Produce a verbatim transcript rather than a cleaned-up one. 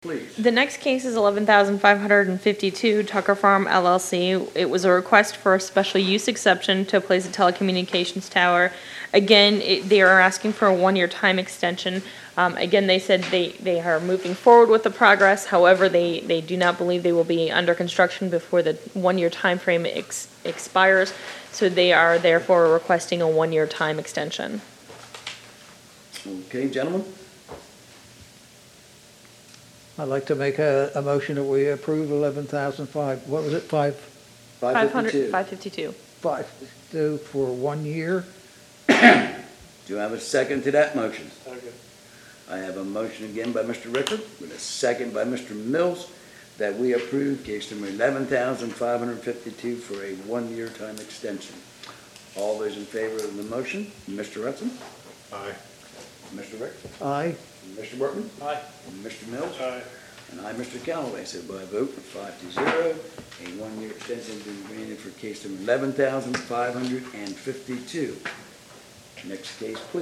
Please. The next case is eleven thousand five hundred fifty-two Tucker Farm L L C. It was a request for a special use exception to place a telecommunications tower. Again, it, they are asking for a one-year time extension. Um, again, they said they, they are moving forward with the progress. However, they, they do not believe they will be under construction before the one-year time frame ex, expires. So they are therefore requesting a one-year time extension. Okay, gentlemen? I'd like to make a, a motion that we approve eleven thousand five, what was it, five, five fifty-two. five fifty-two. five, two for one year? Do I have a second to that motion? Second. I have a motion again by Mister Rickard with a second by Mister Mills that we approve case number eleven thousand five hundred fifty-two for a one-year time extension. All those in favor of the motion, Mister Retson? Aye. Mister Rick? Aye. Mister Workman? Aye. And Mister Mills? Aye. And I, Mister Callaway, so by a vote of five to zero, a one-year extension has been granted for case number eleven thousand five hundred fifty-two. Next case, please.